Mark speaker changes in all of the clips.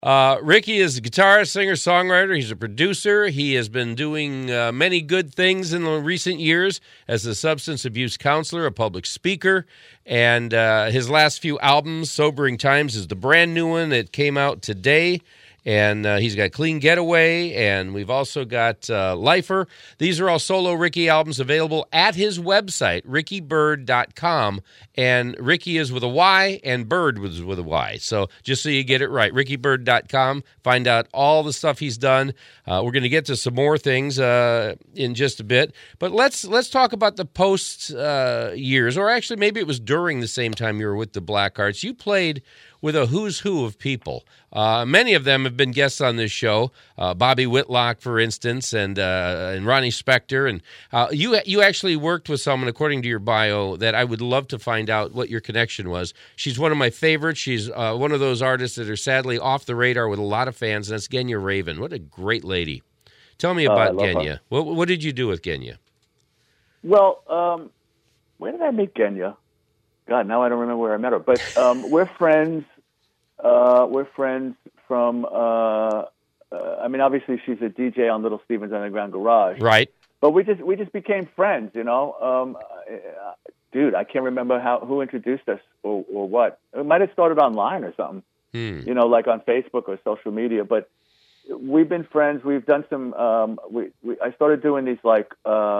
Speaker 1: Ricky is a guitarist, singer, songwriter. He's a producer. He has been doing many good things in the recent years as a substance abuse counselor, a public speaker, and his last few albums, Sobering Times, is the brand new one that came out today. And he's got Clean Getaway, and we've also got Lifer. These are all solo Ricky albums available at his website, rickybyrd.com. And Ricky is with a Y, and Bird was with a Y. So just so you get it right, rickybyrd.com. Find out all the stuff he's done. We're going to get to some more things in just a bit. But let's talk about the post years, or actually maybe it was during the same time you were with the Blackhearts. You played with a who's who of people. Many of them have been guests on this show. Bobby Whitlock, for instance, and Ronnie Spector. And you actually worked with someone, according to your bio, that I would love to find out what your connection was. She's one of my favorites. She's one of those artists that are sadly off the radar with a lot of fans, and that's Genya Raven. What a great lady. Tell me about Genya. What did you do with Genya?
Speaker 2: Well, where did I meet Genya? God, now I don't remember where I met her. But we're friends. We're friends from, I mean, obviously she's a DJ on Little Steven's Underground Garage.
Speaker 1: Right.
Speaker 2: But we just became friends, you know. Dude, I can't remember who introduced us or what. It might have started online or something, you know, like on Facebook or social media. But we've been friends. We've done some, I started doing these like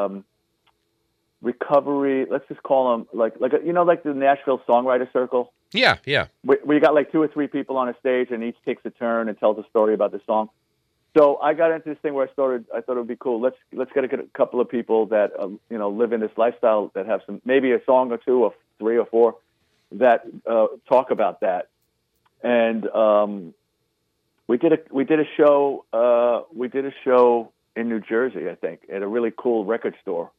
Speaker 2: recovery, let's just call them like you know, like the Nashville Songwriter Circle.
Speaker 1: Yeah.
Speaker 2: We got like 2 or 3 people on a stage, and each takes a turn and tells a story about the song. So I got into this thing where I thought it would be cool. Let's get a couple of people that you know, live in this lifestyle, that have some, maybe a song or 2 or 3 or 4 that talk about that. And we did a show. We did a show in New Jersey, I think, at a really cool record store.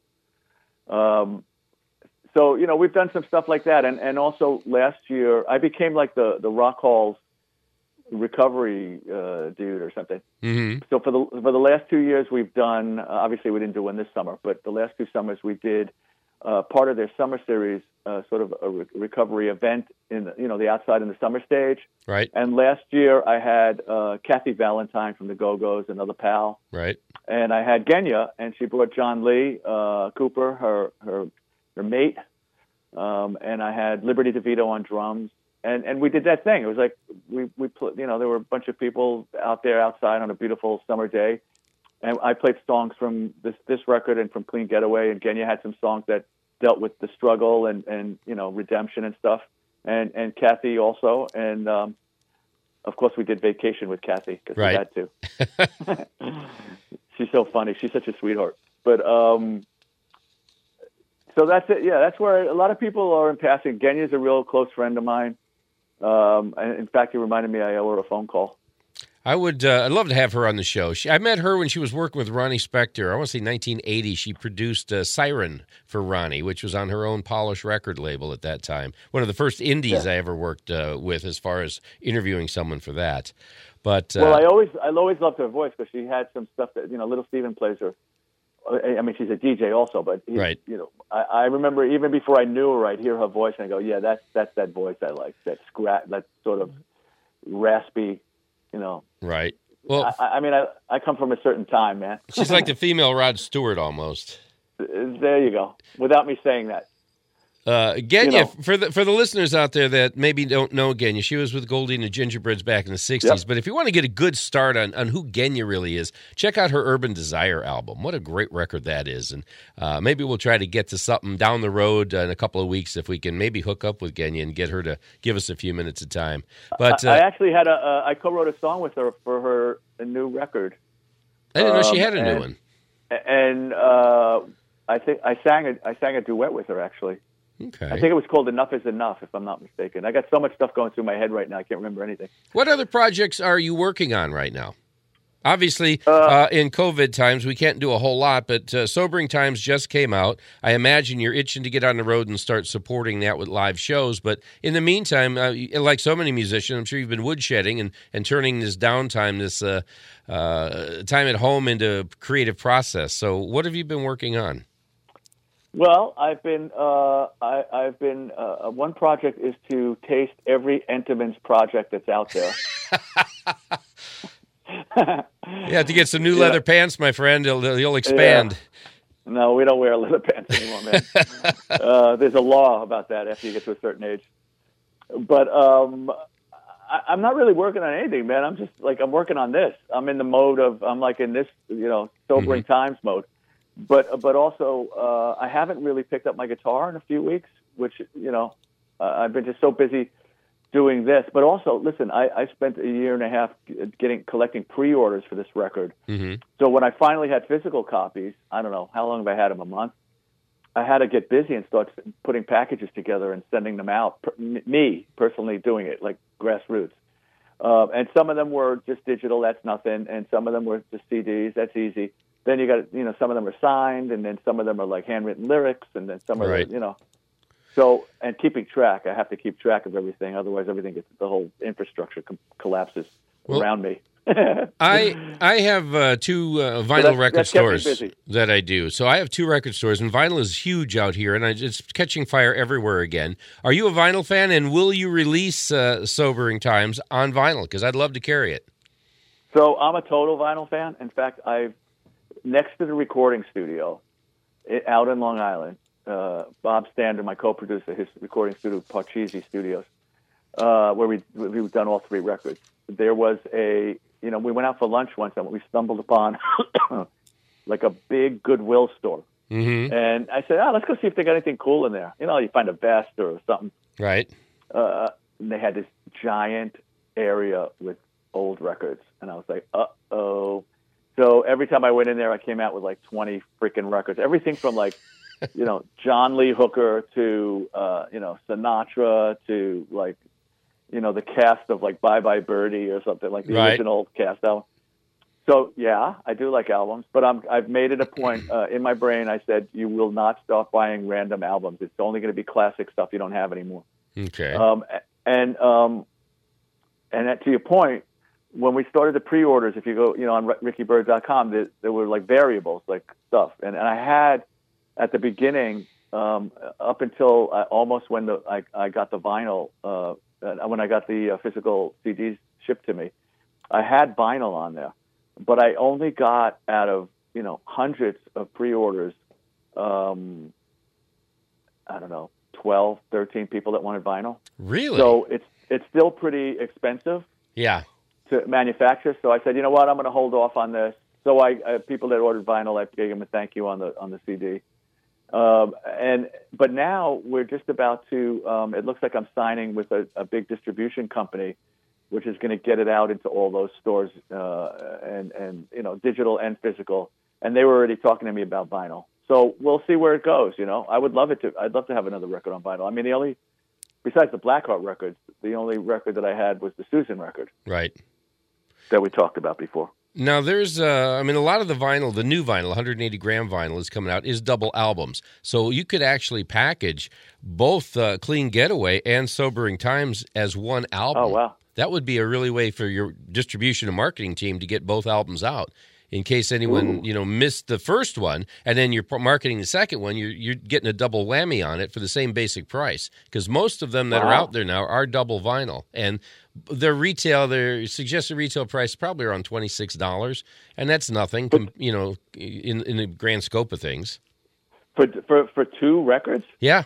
Speaker 2: So, you know, we've done some stuff like that. And also last year, I became like the Rock Hall's recovery dude or something. Mm-hmm. So for the last 2 years, we've done, obviously we didn't do one this summer, but the last 2 summers we did part of their summer series, sort of a recovery event in the, you know, the outside in the summer stage.
Speaker 1: Right.
Speaker 2: And last year I had Kathy Valentine from the Go-Go's, another pal.
Speaker 1: Right.
Speaker 2: And I had Genya, and she brought John Lee Cooper, her mate, and I had Liberty DeVito on drums, and we did that thing. It was like we you know, there were a bunch of people out there outside on a beautiful summer day, and I played songs from this record and from Clean Getaway, and Genya had some songs that dealt with the struggle and you know, redemption and stuff, and Kathy also, and of course we did Vacation with Kathy because we had to. She's so funny. She's such a sweetheart. But so that's it. Yeah, that's where a lot of people are in passing. Genya's a real close friend of mine. In fact, he reminded me I owe her a phone call.
Speaker 1: I'd love to have her on the show. I met her when she was working with Ronnie Spector. I want to say 1980. She produced Siren for Ronnie, which was on her own Polish record label at that time. One of the first indies I ever worked with, as far as interviewing someone for that. But
Speaker 2: well, I always loved her voice, because she had some stuff that, you know, Little Steven plays her. I mean, she's a DJ also, but
Speaker 1: right.
Speaker 2: You know, I remember even before I knew her, I'd hear her voice and I go, yeah, that's that voice I like, that that sort of raspy, you know.
Speaker 1: Right. Well,
Speaker 2: I mean, I come from a certain time, man.
Speaker 1: She's like the female Rod Stewart almost.
Speaker 2: There you go. Without me saying that.
Speaker 1: Genya,
Speaker 2: you know,
Speaker 1: for the listeners out there that maybe don't know Genya, she was with Goldie and the Gingerbreads back in the 60s. Yep. But if you want to get a good start on who Genya really is, check out her Urban Desire album. What a great record that is. And maybe we'll try to get to something down the road in a couple of weeks if we can maybe hook up with Genya and get her to give us a few minutes of time. But
Speaker 2: I actually had I co-wrote a song with her for her new record.
Speaker 1: I didn't know she had a new one.
Speaker 2: And I think I sang a duet with her, actually.
Speaker 1: Okay.
Speaker 2: I think it was called Enough is Enough, if I'm not mistaken. I got so much stuff going through my head right now, I can't remember anything.
Speaker 1: What other projects are you working on right now? Obviously, in COVID times, we can't do a whole lot, but Sobering Times just came out. I imagine you're itching to get on the road and start supporting that with live shows. But in the meantime, like so many musicians, I'm sure you've been woodshedding and turning this downtime, this time at home, into a creative process. So what have you been working on?
Speaker 2: Well, I've been one project is to taste every Entenmann's project that's out there.
Speaker 1: You have to get some new leather pants, my friend. You'll expand.
Speaker 2: Yeah. No, we don't wear leather pants anymore, man. There's a law about that after you get to a certain age. But I'm not really working on anything, man. I'm just like, I'm working on this. I'm in the mode of, I'm like in this, sobering times mode. But also, I haven't really picked up my guitar in a few weeks, which, I've been just so busy doing this. But also, listen, I spent a year and a half collecting pre-orders for this record. Mm-hmm. So when I finally had physical copies, I don't know, how long have I had them? A month? I had to get busy and start putting packages together and sending them out. Me, personally doing it, like grassroots. And some of them were just digital, that's nothing. And some of them were just CDs, that's easy. Then you got, some of them are signed, and then some of them are like handwritten lyrics, and then some are, So, and keeping track, I have to keep track of everything. Otherwise, the whole infrastructure collapses around me.
Speaker 1: I have two vinyl record stores that I do. So I have two record stores, and vinyl is huge out here, and it's catching fire everywhere again. Are you a vinyl fan, and will you release Sobering Times on vinyl? Because I'd love to carry it.
Speaker 2: So I'm a total vinyl fan. In fact, next to the recording studio out in Long Island, Bob Stander, my co-producer, his recording studio, Parcheesi Studios, where we've done all three records. There was we went out for lunch once and we stumbled upon like a big Goodwill store. Mm-hmm. And I said, let's go see if they got anything cool in there. You find a vest or something.
Speaker 1: Right.
Speaker 2: And they had this giant area with old records. And I was like, uh-oh. So every time I went in there, I came out with like 20 freaking records. Everything from like, John Lee Hooker to, Sinatra to like, the cast of like Bye Bye Birdie or something, like the original cast album. So, yeah, I do like albums, but I've made it a point in my brain. I said, you will not stop buying random albums. It's only going to be classic stuff you don't have anymore.
Speaker 1: Okay.
Speaker 2: And to your point, when we started the pre-orders, if you go, on rickybird.com, there were like variables, like stuff. And I had, at the beginning, up until almost when I got the vinyl, when I got the physical CDs shipped to me, I had vinyl on there. But I only got out of, hundreds of pre-orders, I don't know, 12, 13 people that wanted vinyl.
Speaker 1: Really?
Speaker 2: So it's still pretty expensive.
Speaker 1: Yeah.
Speaker 2: To manufacture. So I said, you know what, I'm going to hold off on this. So I people that ordered vinyl, I gave them a thank you on the CD. But now we're just about to, it looks like I'm signing with a big distribution company, which is going to get it out into all those stores, and digital and physical. And they were already talking to me about vinyl. So we'll see where it goes. I'd love to have another record on vinyl. I mean, besides the Blackheart records, the only record that I had was the Susan record.
Speaker 1: Right.
Speaker 2: That we talked about before.
Speaker 1: Now, there's, a lot of the vinyl, the new vinyl, 180-gram vinyl is coming out, is double albums. So you could actually package both Clean Getaway and Sobering Times as one album.
Speaker 2: Oh, wow.
Speaker 1: That would be a really way for your distribution and marketing team to get both albums out. In case anyone, missed the first one, and then you're marketing the second one, you're getting a double whammy on it for the same basic price. Because most of them that are out there now are double vinyl. And their suggested retail price is probably around $26, and that's nothing, in the grand scope of things.
Speaker 2: For two records?
Speaker 1: Yeah.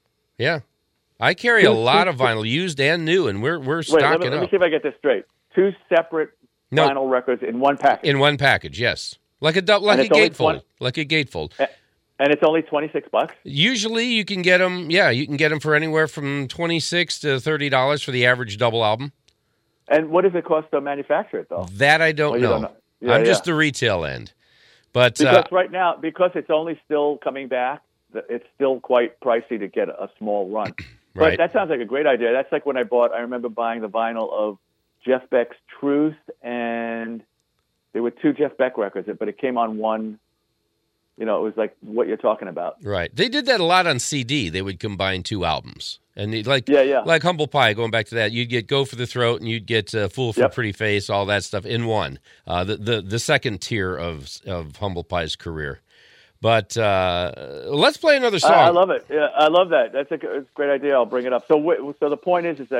Speaker 1: I carry a lot of vinyl, used and new, and we're stocking up.
Speaker 2: Let me see if I get this straight. Two separate vinyl records in one package.
Speaker 1: In one package, yes, like a gatefold, like a gatefold.
Speaker 2: And it's only $26.
Speaker 1: Usually, you can get them. Yeah, you can get them for anywhere from $26 to $30 for the average double album.
Speaker 2: And what does it cost to manufacture it, though?
Speaker 1: That I don't know. Yeah, I'm just the retail end. But
Speaker 2: because right now, because it's only still coming back, it's still quite pricey to get a small run. But that sounds like a great idea. That's like when I remember buying the vinyl of Jeff Beck's Truth, and there were two Jeff Beck records, but it came on one. It was like what you're talking about.
Speaker 1: Right. They did that a lot on CD. They would combine two albums. And like Humble Pie, going back to that, you'd get Go for the Throat and you'd get Fool for Pretty Face, all that stuff in one. The second tier of Humble Pie's career. But let's play another song.
Speaker 2: I love it. Yeah, I love that. It's a great idea. I'll bring it up. So the point is like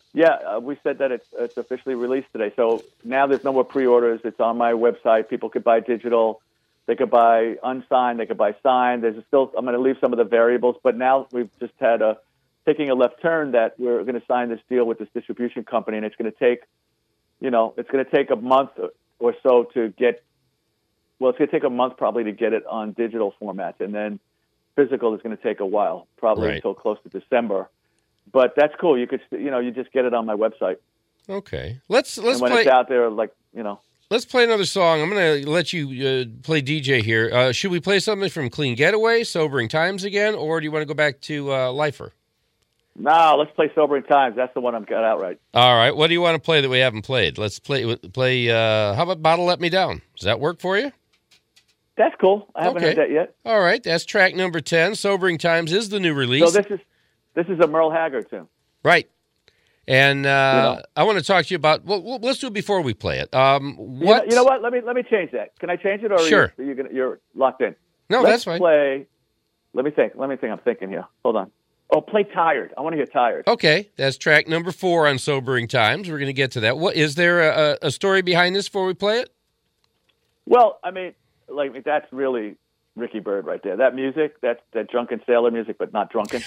Speaker 2: Yeah, we said that it's officially released today. So now there's no more pre-orders. It's on my website. People could buy digital. They could buy unsigned. They could buy signed. There's still, I'm going to leave some of the variables, but now we've just had taking a left turn that we're going to sign this deal with this distribution company, and it's going to take, it's going to take a month or so to get. Well, it's going to take a month probably to get it on digital formats, and then physical is going to take a while, probably until close to December. But that's cool. You could, you just get it on my website.
Speaker 1: Okay, let's
Speaker 2: and when
Speaker 1: play.
Speaker 2: It's out there,
Speaker 1: Let's play another song. I'm going to let you play DJ here. Should we play something from Clean Getaway, Sobering Times again, or do you want to go back to Lifer?
Speaker 2: No, let's play Sobering Times. That's the one I've got outright.
Speaker 1: All right. What do you want to play that we haven't played? Let's play. How about Bottle Let Me Down? Does that work for you?
Speaker 2: That's cool. I haven't heard that yet.
Speaker 1: All right. That's track number 10. Sobering Times is the new release.
Speaker 2: So this is a Merle Haggard tune.
Speaker 1: Right. And I want to talk to you about. Well, let's do it before we play it. What?
Speaker 2: You know what? Let me change that. Can I change it, or
Speaker 1: sure.
Speaker 2: You're locked in?
Speaker 1: No, that's fine.
Speaker 2: Let me think. I'm thinking here. Hold on. Oh, play Tired. I want to hear Tired.
Speaker 1: Okay, that's track number 4 on Sobering Times. We're going to get to that. What is there a story behind this before we play it?
Speaker 2: Well, I mean, that's really Ricky Byrd right there. That music, that drunken sailor music, but not drunken.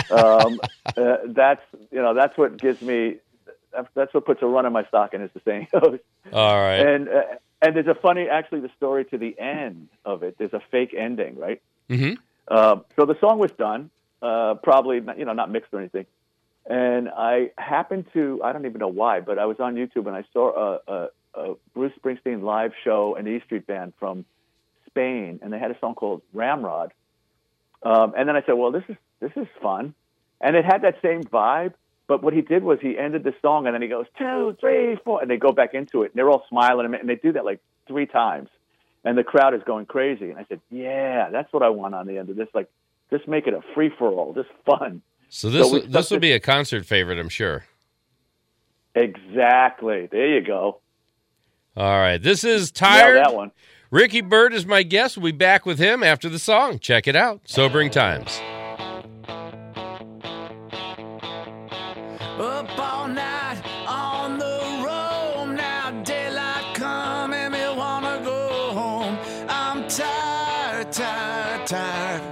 Speaker 2: That's what gives me. That's what puts a run in my stocking, as the saying goes.
Speaker 1: All right.
Speaker 2: And there's a funny, actually, the story to the end of it. There's a fake ending, right?
Speaker 1: Mm-hmm.
Speaker 2: So the song was done, probably not mixed or anything. And I happened to, I don't even know why, but I was on YouTube and I saw a Bruce Springsteen live show, an E Street Band from Spain, and they had a song called Ramrod. And then I said, well, this is fun. And it had that same vibe, but what he did was he ended the song and then he goes, 2, 3, 4, and they go back into it. And they're all smiling, and they do that like 3 times. And the crowd is going crazy. And I said, yeah, that's what I want on the end of this. Like, just make it a free-for-all, just fun.
Speaker 1: So this will be a concert favorite, I'm sure.
Speaker 2: Exactly. There you go.
Speaker 1: All right. This is Tired.
Speaker 2: Yeah, that one.
Speaker 1: Ricky Byrd is my guest. We'll be back with him after the song. Check it out. Sobering Times.
Speaker 3: Up all night on the road, now daylight come and me wanna go home. I'm tired, tired, tired,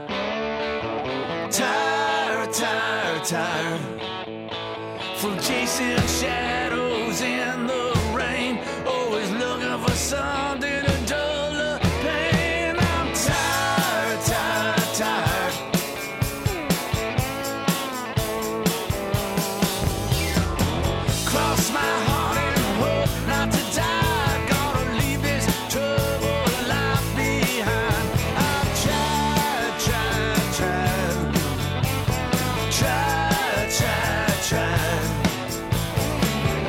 Speaker 3: tired, tired, tired, from chasing shadows in the rain, always looking for something to dull the pain. I'm tired, tired, tired. Cross my heart and hope not to die. Gonna leave this troubled life behind. I've tried, tried, tried, tried, tried, tried.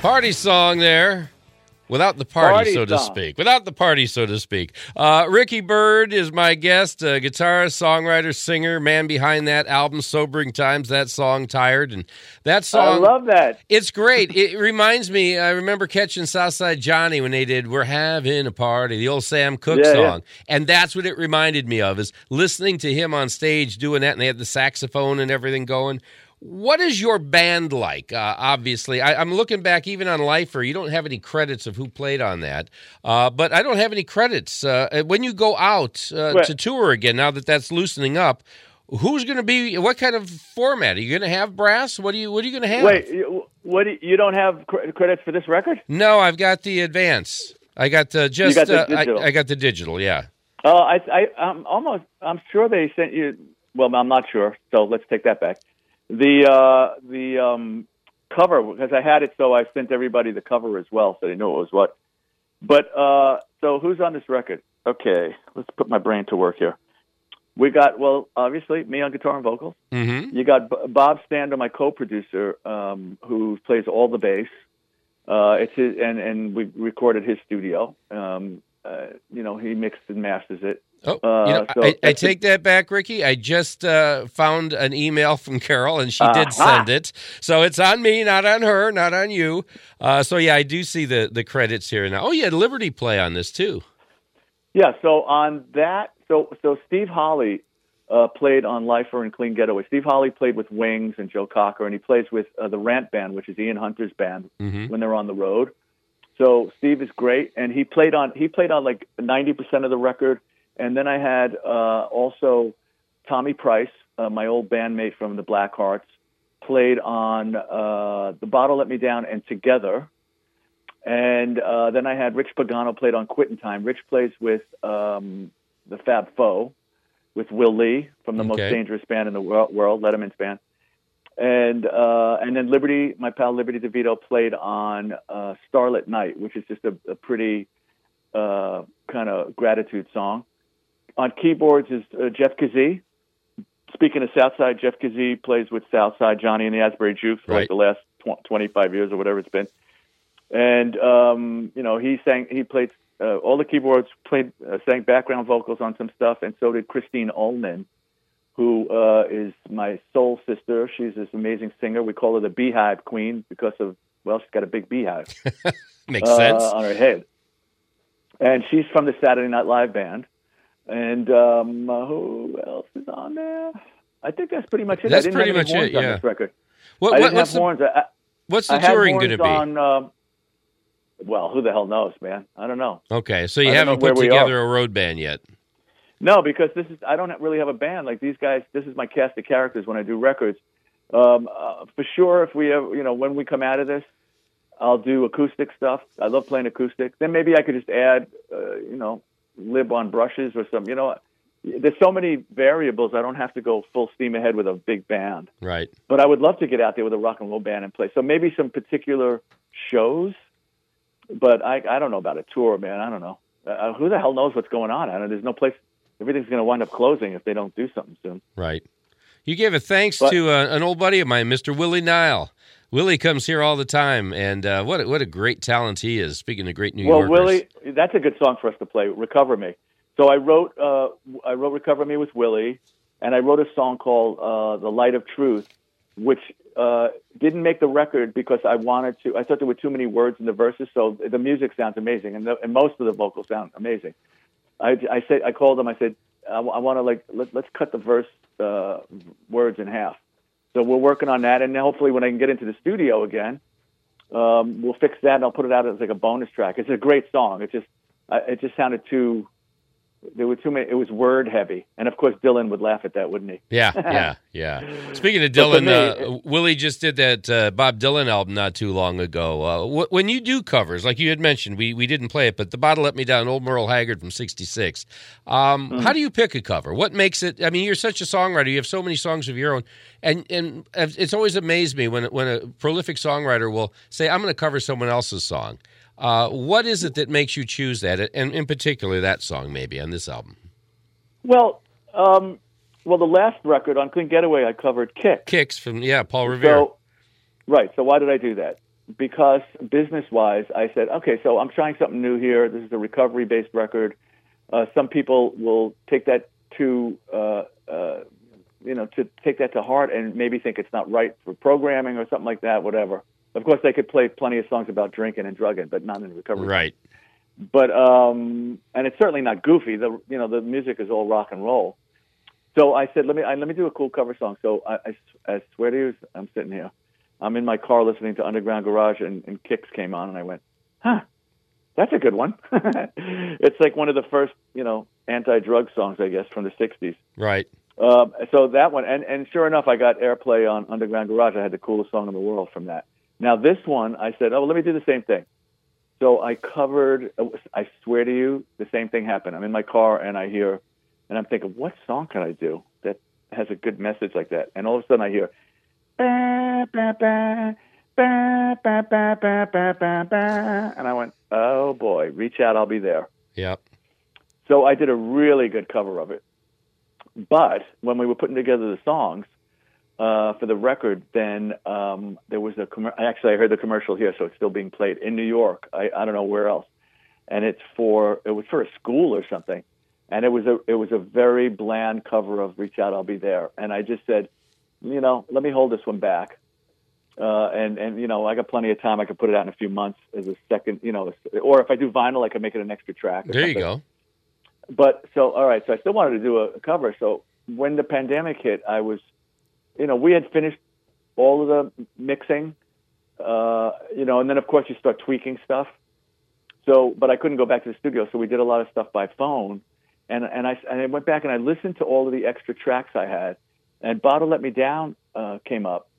Speaker 1: Party song there. Without the party, so to speak. Without the party, so to speak. Ricky Byrd is my guest, guitarist, songwriter, singer, man behind that album, Sobering Times, that song, Tired. And that song,
Speaker 2: I love that.
Speaker 1: It's great. It reminds me, I remember catching Southside Johnny when they did We're Having a Party, the old Sam Cooke song. Yeah. And that's what it reminded me of, is listening to him on stage doing that, and they had the saxophone and everything going. What is your band like? Obviously, I'm looking back even on Lifer. You don't have any credits of who played on that, but I don't have any credits. When you go out to tour again, now that that's loosening up, who's going to be? What kind of format are you going to have? Brass? What are you going to have?
Speaker 2: Wait, you don't have credits for this record?
Speaker 1: No, I've got the advance. I got just.
Speaker 2: You got the digital.
Speaker 1: I got the digital. Yeah.
Speaker 2: I'm sure they sent you. Well, I'm not sure. So let's take that back. The cover, because I had it, so I sent everybody the cover as well, so they knew it was what. But so who's on this record? Okay, let's put my brain to work here. We got, well, obviously me on guitar and vocals.
Speaker 1: Mm-hmm.
Speaker 2: You got Bob Stander, my co-producer, who plays all the bass. It's his, and we recorded his studio. He mixed and masters it.
Speaker 1: I take that back, Ricky. I just found an email from Carol, and she did send it. So it's on me, not on her, not on you. I do see the credits here now. Oh, you had Liberty play on this, too.
Speaker 2: Yeah, so on that, so Steve Holley played on Lifer and Clean Getaway. Steve Holley played with Wings and Joe Cocker, and he plays with the Rant Band, which is Ian Hunter's band, when they're on the road. So Steve is great, and he played on like 90% of the record. And then I had also Tommy Price, my old bandmate from the Blackhearts, played on The Bottle Let Me Down and Together. And then I had Rich Pagano played on Quittin' Time. Rich plays with the Fab Four, with Will Lee from the most dangerous band in the world, Letterman's band. And then Liberty, my pal Liberty DeVito, played on Starlit Night, which is just a pretty kind of gratitude song. On keyboards is Jeff Kazee. Speaking of Southside, Jeff Kazee plays with Southside Johnny and the Asbury Jukes for like the last 25 years or whatever it's been. And he played all the keyboards, sang background vocals on some stuff, and so did Christine Ullman, who is my soul sister. She's this amazing singer. We call her the Beehive Queen because of, well, she's got a big beehive.
Speaker 1: Makes sense.
Speaker 2: On her head. And she's from the Saturday Night Live band. And who else is on there? I think that's pretty much it.
Speaker 1: That's
Speaker 2: I didn't
Speaker 1: pretty
Speaker 2: have any
Speaker 1: much
Speaker 2: horns
Speaker 1: it,
Speaker 2: on
Speaker 1: yeah.
Speaker 2: this record.
Speaker 1: I didn't have horns. What's the touring going to be?
Speaker 2: Well, who the hell knows, man? I don't know.
Speaker 1: Okay, so you haven't put together a road band yet?
Speaker 2: No, because I don't really have a band. Like these guys, this is my cast of characters when I do records. For sure, if we ever, when we come out of this, I'll do acoustic stuff. I love playing acoustic. Then maybe I could just add, lib on brushes or something. There's so many variables. I don't have to go full steam ahead with a big band.
Speaker 1: Right.
Speaker 2: But I would love to get out there with a rock and roll band and play. So maybe some particular shows. But I don't know about a tour, man. I don't know. Who the hell knows what's going on? There's no place. Everything's going to wind up closing if they don't do something soon.
Speaker 1: Right. You gave a thanks to an old buddy of mine, Mr. Willie Nile. Willie comes here all the time, and what a great talent he is. Speaking of great New Yorkers.
Speaker 2: Well, Willie, that's a good song for us to play. Recover Me. So I wrote Recover Me with Willie, and I wrote a song called The Light of Truth, which didn't make the record because I thought there were too many words in the verses. So the music sounds amazing, and most of the vocals sound amazing. I called them. I said, I want to let's cut the verse words in half. So we're working on that, and hopefully when I can get into the studio again, we'll fix that, and I'll put it out as like a bonus track. It's a great song. It just sounded too. There were too many. It was word heavy, and of course Dylan would laugh at that, wouldn't he?
Speaker 1: Yeah. Speaking of Dylan, Willie just did that Bob Dylan album not too long ago. When you do covers, like you had mentioned, we didn't play it, but The Bottle Let Me Down, Old Merle Haggard from '66. How do you pick a cover? What makes it? I mean, you're such a songwriter. You have so many songs of your own, and it's always amazed me when a prolific songwriter will say, "I'm going to cover someone else's song." What is it that makes you choose that, and in particular that song maybe on this album?
Speaker 2: Well, the last record on Clean Getaway I covered Kicks.
Speaker 1: Kicks from Paul Revere.
Speaker 2: So why did I do that? because business-wise, I said, okay, so I'm trying something new here. This is a recovery-based record. Some people will take that to take that to heart and maybe think it's not right for programming or something like that, whatever. Of course, they could play plenty of songs about drinking and drugging, but not in recovery.
Speaker 1: Right.
Speaker 2: But and it's certainly not goofy. The music is all rock and roll. So I said, let me do a cool cover song. So I swear to you, I'm sitting here. I'm in my car listening to Underground Garage, and Kix came on, and I went, huh, that's a good one. It's like one of the first, anti-drug songs, I guess, from the 60s.
Speaker 1: Right.
Speaker 2: So that one, and sure enough, I got airplay on Underground Garage. I had the coolest song in the world from that. Now this one, I said, let me do the same thing. So I covered, I swear to you, the same thing happened. I'm in my car, and I hear, and I'm thinking, what song can I do that has a good message like that? And all of a sudden I hear, ba, ba, ba, ba, ba, ba, ba, ba, ba, ba. And I went, oh boy, reach out, I'll be there.
Speaker 1: Yep.
Speaker 2: So I did a really good cover of it. But when we were putting together the songs for the record, then there was actually, I heard the commercial here, so it's still being played in New York. I don't know where else. And it was for a school or something. And it was a very bland cover of Reach Out, I'll Be There. And I just said, let me hold this one back. And I got plenty of time. I could put it out in a few months as a second, or if I do vinyl, I could make it an extra track.
Speaker 1: There you go.
Speaker 2: But all right. So I still wanted to do a cover. So when the pandemic hit, I was, we had finished all of the mixing, and then of course you start tweaking stuff. So, but I couldn't go back to the studio. So we did a lot of stuff by phone. And I went back and I listened to all of the extra tracks I had, and Bottle Let Me Down came up.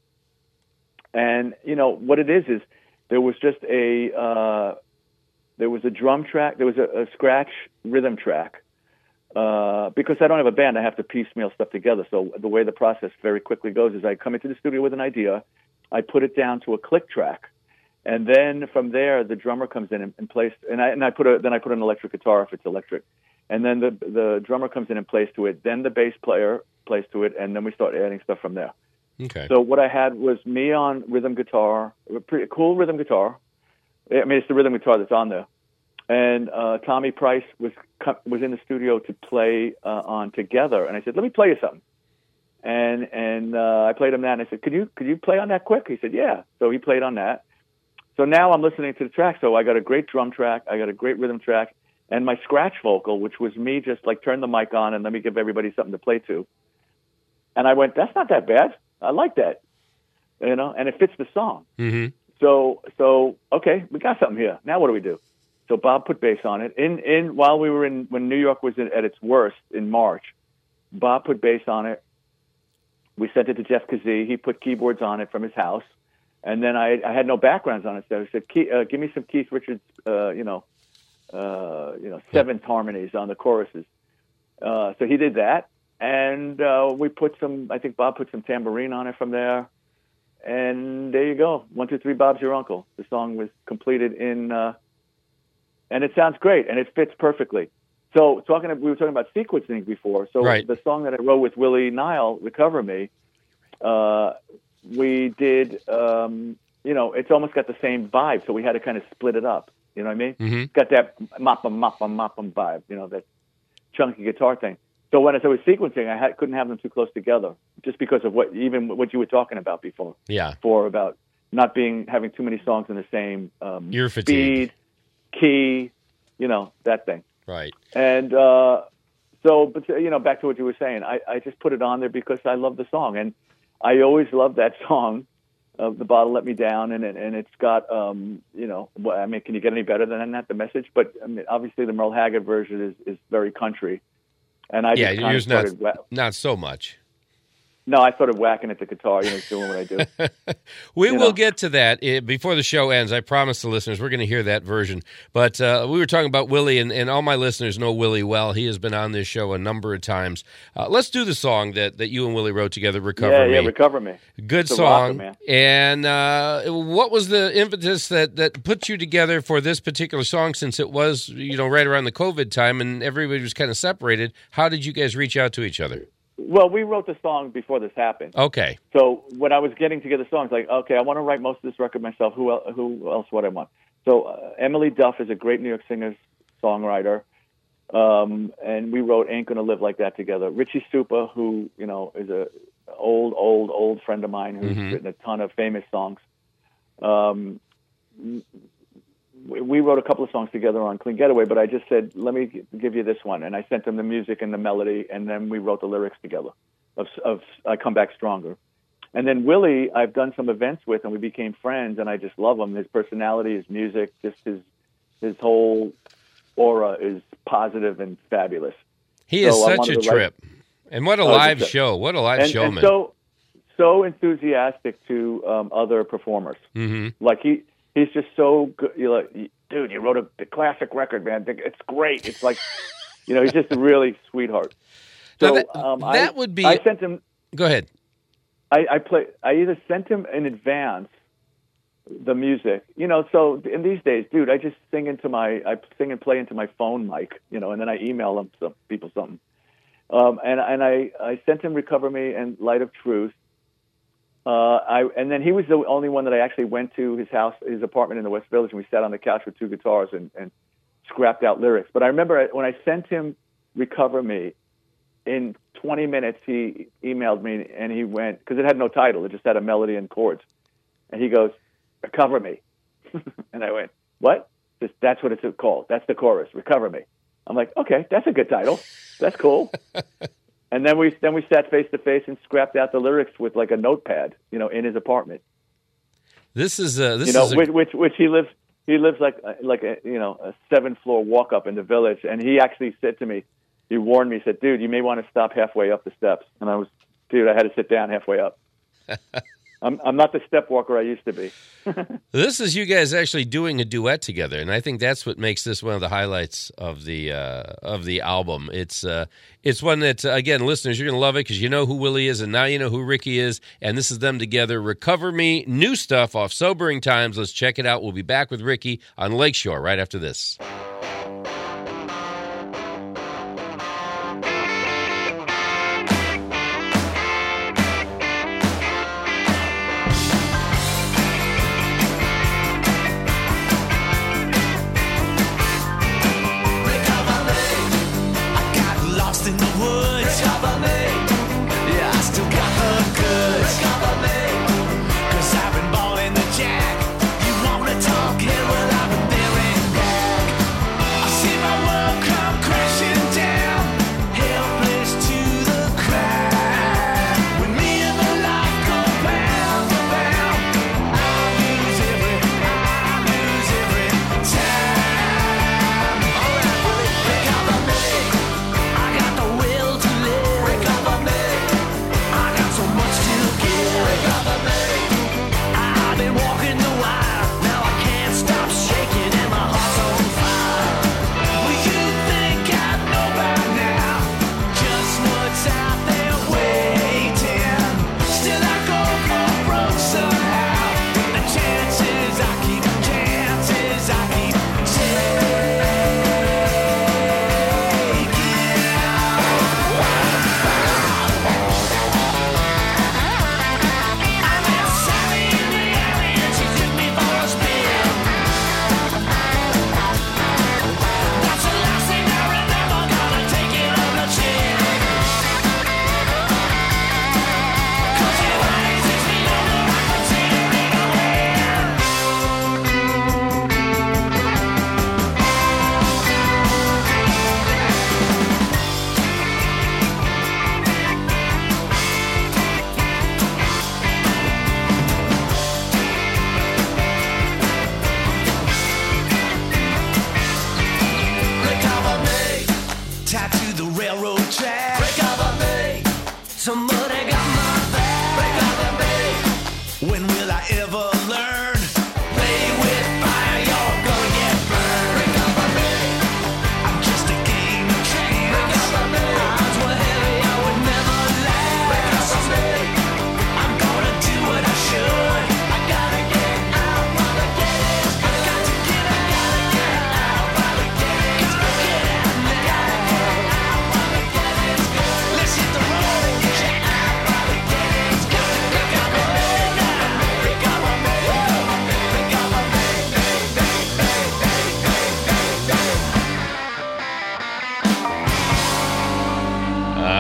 Speaker 2: And what it is there was just there was a drum track, there was a scratch rhythm track. Because I don't have a band, I have to piecemeal stuff together. So the way the process very quickly goes is I come into the studio with an idea, I put it down to a click track, and then from there the drummer comes in and plays, and I put an electric guitar if it's electric. And then the drummer comes in and plays to it. Then the bass player plays to it, and then we start adding stuff from there.
Speaker 1: Okay.
Speaker 2: So what I had was me on rhythm guitar, a pretty cool rhythm guitar. I mean, it's the rhythm guitar that's on there. And Tommy Price was in the studio to play on Together, and I said, "Let me play you something." And I played him that, and I said, "Could you play on that quick?" He said, "Yeah." So he played on that. So now I'm listening to the track. So I got a great drum track, I got a great rhythm track. And my scratch vocal, which was me just like turn the mic on and let me give everybody something to play to. And I went, that's not that bad. I like that, and it fits the song.
Speaker 1: Mm-hmm.
Speaker 2: So okay, we got something here. Now what do we do? So Bob put bass on it. While we were when New York was at its worst in March, Bob put bass on it. We sent it to Jeff Kazee. He put keyboards on it from his house. And then I had no backgrounds on it, so I said, give me some Keith Richards, seventh harmonies on the choruses. So he did that, and we put I think Bob put some tambourine on it from there, and there you go. 1, 2, 3, Bob's Your Uncle. The song was completed and it sounds great, and it fits perfectly. So we were talking about sequencing before. So
Speaker 1: right.
Speaker 2: The song that I wrote with Willie Nile, Recover Me, we did, it's almost got the same vibe, so we had to kind of split it up. You know what I mean?
Speaker 1: Mm-hmm.
Speaker 2: It's got that mop-em vibe, that chunky guitar thing. So when I was sequencing, I couldn't have them too close together, just because of what you were talking about before.
Speaker 1: Yeah.
Speaker 2: About not having too many songs in the same
Speaker 1: ear fatigue,
Speaker 2: speed, key, that thing.
Speaker 1: Right.
Speaker 2: And back to what you were saying, I just put it on there because I love the song, and I always loved that song. The Bottle Let Me Down, and it's got, can you get any better than that, the message? But, obviously the Merle Haggard version is very country. And I just
Speaker 1: yours not so much.
Speaker 2: No, I started whacking at the guitar, doing what I do.
Speaker 1: We will get to that before the show ends. I promise the listeners we're going to hear that version. But we were talking about Willie, and all my listeners know Willie well. He has been on this show a number of times. Let's do the song that you and Willie wrote together, Recover Me.
Speaker 2: Yeah, Recover Me.
Speaker 1: Good
Speaker 2: it's
Speaker 1: song.
Speaker 2: Rocker, man.
Speaker 1: And what was the impetus that put you together for this particular song, since it was, right around the COVID time and everybody was kind of separated? How did you guys reach out to each other?
Speaker 2: Well, we wrote the song before this happened.
Speaker 1: Okay.
Speaker 2: So when I was getting together songs, like, okay, I want to write most of this record myself. Who else would I want? So Emily Duff is a great New York singer-songwriter, and we wrote "Ain't Gonna Live Like That" together. Richie Stupa, who is a old friend of mine who's written a ton of famous songs. We wrote a couple of songs together on Clean Getaway, but I just said, let me give you this one. And I sent him the music and the melody, and then we wrote the lyrics together of I Come Back Stronger. And then Willie, I've done some events with, and we became friends, and I just love him. His personality, his music, just his whole aura is positive and fabulous.
Speaker 1: He is such a trip. And what a live show. What a live showman.
Speaker 2: And so enthusiastic to other performers.
Speaker 1: Mm-hmm.
Speaker 2: Like he's just so good. You're like, dude, you wrote a classic record, man. It's great. It's like, he's just a really sweetheart. So
Speaker 1: that would be.
Speaker 2: I sent him.
Speaker 1: Go ahead.
Speaker 2: I either sent him in advance the music, So in these days, dude, I just sing and play into my phone mic, and then I email them people something. And I sent him "Recover Me" and "Light of Truth." And then he was the only one that I actually went to his house, his apartment in the West Village, and we sat on the couch with two guitars and scrapped out lyrics. But I remember when I sent him "Recover Me," in 20 minutes he emailed me and he went, because it had no title, it just had a melody and chords, and he goes, "Recover Me," and I went, "What?" That's what it's called. That's the chorus. "Recover Me." I'm like, okay, that's a good title. That's cool. And then we sat face to face and scrapped out the lyrics with like a notepad, in his apartment.
Speaker 1: Which
Speaker 2: he lives like a 7th floor walk up in the Village, and he actually said to me, he warned me, he said, "Dude, you may want to stop halfway up the steps." And I had to sit down halfway up. I'm not the step walker I used to be.
Speaker 1: This is you guys actually doing a duet together, and I think that's what makes this one of the highlights of the album. It's one that, again, listeners, you're going to love it because you know who Willie is, and now you know who Ricky is, and this is them together. "Recover Me," new stuff off Sobering Times. Let's check it out. We'll be back with Ricky on Lakeshore right after this.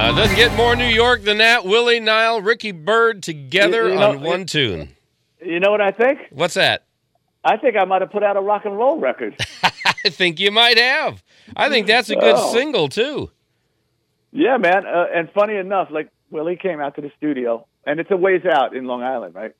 Speaker 1: Doesn't get more New York than that. Willie Nile, Ricky Byrd together on one tune.
Speaker 2: You know what I think?
Speaker 1: What's that?
Speaker 2: I think I might have put out a rock and roll record.
Speaker 1: I think you might have. I think that's a good single, too.
Speaker 2: Yeah, man. And funny enough, like, Willie came out to the studio, and it's a ways out in Long Island, right?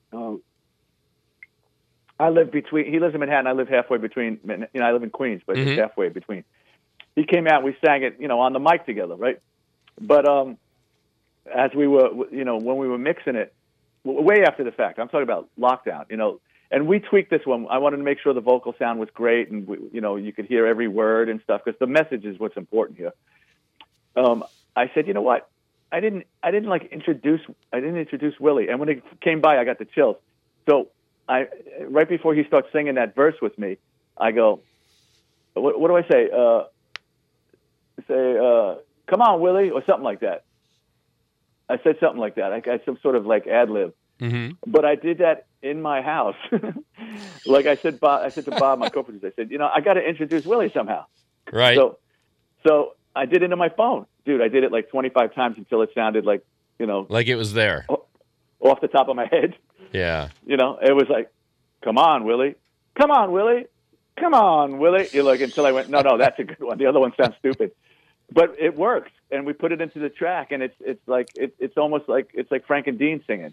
Speaker 2: I live between, he lives in Manhattan, I live halfway between, I live in Queens, but it's halfway between. He came out, we sang it, on the mic together, right? But as we were, when we were mixing it, way after the fact, I'm talking about lockdown, and we tweaked this one. I wanted to make sure the vocal sound was great, and you could hear every word and stuff, because the message is what's important here. I said, you know what? I didn't introduce Willie, and when it came by, I got the chills. So right before he starts singing that verse with me, I go, what do I say? Come on, Willie, or something like that. I said something like that. I got some sort of like ad lib, but I did that in my house. Like I said to Bob, my co-producer, I said, I got to introduce Willie somehow.
Speaker 1: Right.
Speaker 2: So I did it into my phone, dude. I did it like 25 times until it sounded like,
Speaker 1: like it was there,
Speaker 2: off the top of my head.
Speaker 1: Yeah.
Speaker 2: It was like, come on, Willie, come on, Willie, come on, Willie. Until I went, no, that's a good one. The other one sounds stupid. But it works, and we put it into the track, and it's almost like it's like Frank and Dean singing,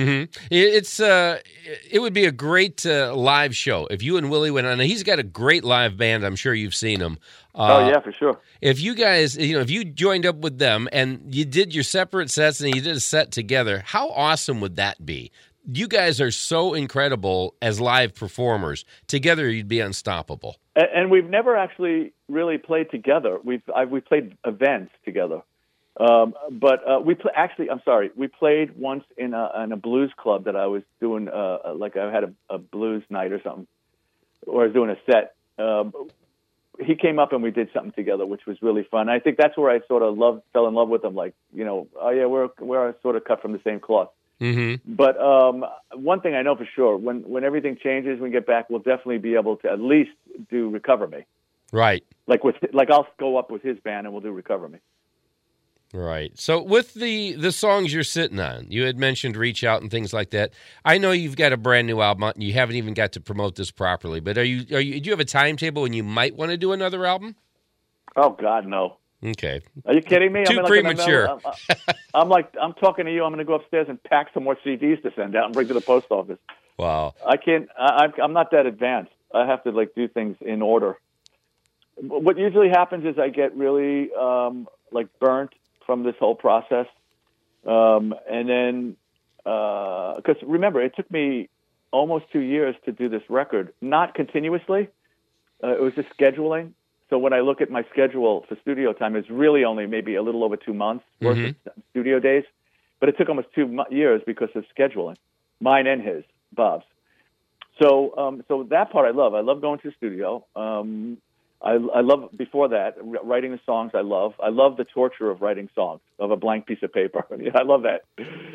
Speaker 1: It would be a great live show if you and Willie went on. He's got a great live band. I'm sure you've seen him.
Speaker 2: Oh yeah, for sure.
Speaker 1: If you guys, if you joined up with them and you did your separate sets and you did a set together, how awesome would that be? You guys are so incredible as live performers. Together, you'd be unstoppable.
Speaker 2: And we've never actually really played together. We played events together, but we played once in a blues club that I was doing. Like I had a blues night or something, or I was doing a set. He came up and we did something together, which was really fun. I think that's where I sort of fell in love with him. Like, oh yeah, we're sort of cut from the same cloth.
Speaker 1: Mm-hmm.
Speaker 2: But one thing I know for sure, when everything changes, when we get back, we'll definitely be able to at least do Recover Me.
Speaker 1: Right.
Speaker 2: Like I'll go up with his band and we'll do Recover Me.
Speaker 1: Right. So with the songs you're sitting on, you had mentioned Reach Out and things like that. I know you've got a brand new album out and you haven't even got to promote this properly. But do you have a timetable when you might want to do another album?
Speaker 2: Oh God, no.
Speaker 1: Okay.
Speaker 2: Are you kidding me?
Speaker 1: Too premature.
Speaker 2: I'm talking to you. I'm going to go upstairs and pack some more CDs to send out and bring to the post office.
Speaker 1: Wow.
Speaker 2: I can't. I'm not that advanced. I have to do things in order. What usually happens is I get really burnt from this whole process, and then because remember, it took me almost 2 years to do this record, not continuously. It was just scheduling. So when I look at my schedule for studio time, it's really only maybe a little over 2 months worth of studio days. But it took almost 2 years because of scheduling, mine and his, Bob's. So that part I love. I love going to the studio. I love, before that, writing the songs I love. I love the torture of writing songs, of a blank piece of paper. I love that.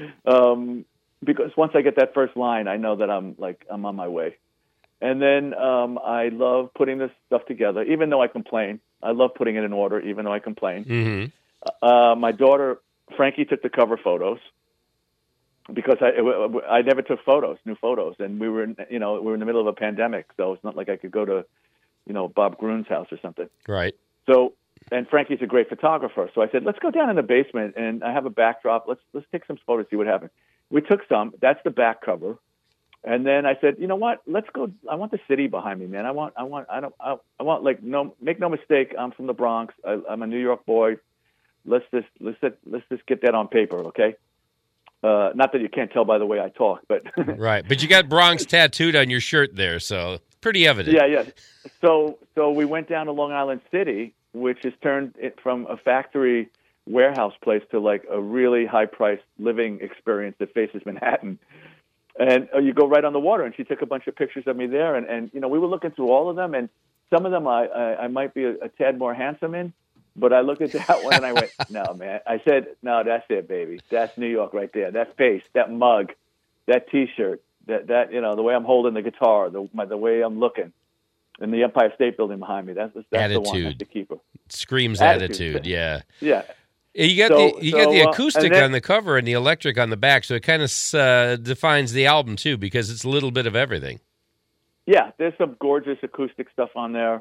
Speaker 2: Because once I get that first line, I know that I'm on my way. And then I love putting this stuff together, even though I complain. I love putting it in order, even though I complain.
Speaker 1: Mm-hmm.
Speaker 2: My daughter, Frankie, took the cover photos because I never took new photos. And we were in the middle of a pandemic, so it's not like I could go to, Bob Grun's house or something.
Speaker 1: Right.
Speaker 2: So, and Frankie's a great photographer. So I said, let's go down in the basement and I have a backdrop. Let's take some photos, see what happens. We took some. That's the back cover. And then I said, you know what? Let's go. I want the city behind me, man. Make no mistake. I'm from the Bronx. I'm a New York boy. Let's just get that on paper, okay? Not that you can't tell by the way I talk, but
Speaker 1: right. But you got Bronx tattooed on your shirt there, so pretty evident.
Speaker 2: Yeah. So we went down to Long Island City, which has turned it from a factory warehouse place to like a really high-priced living experience that faces Manhattan. And you go right on the water, and she took a bunch of pictures of me there. And we were looking through all of them, and some of them I might be a tad more handsome in, but I looked at that one and I went, no, man. I said, no, that's it, baby. That's New York right there. That face, that mug, that T-shirt, that the way I'm holding the guitar, the way I'm looking, and the Empire State Building behind me. That's the one. That's the keeper.
Speaker 1: Screams attitude. Yeah.
Speaker 2: Yeah.
Speaker 1: You got the acoustic
Speaker 2: then,
Speaker 1: on the cover and the electric on the back, so it kind of defines the album too, because it's a little bit of everything.
Speaker 2: Yeah, there's some gorgeous acoustic stuff on there.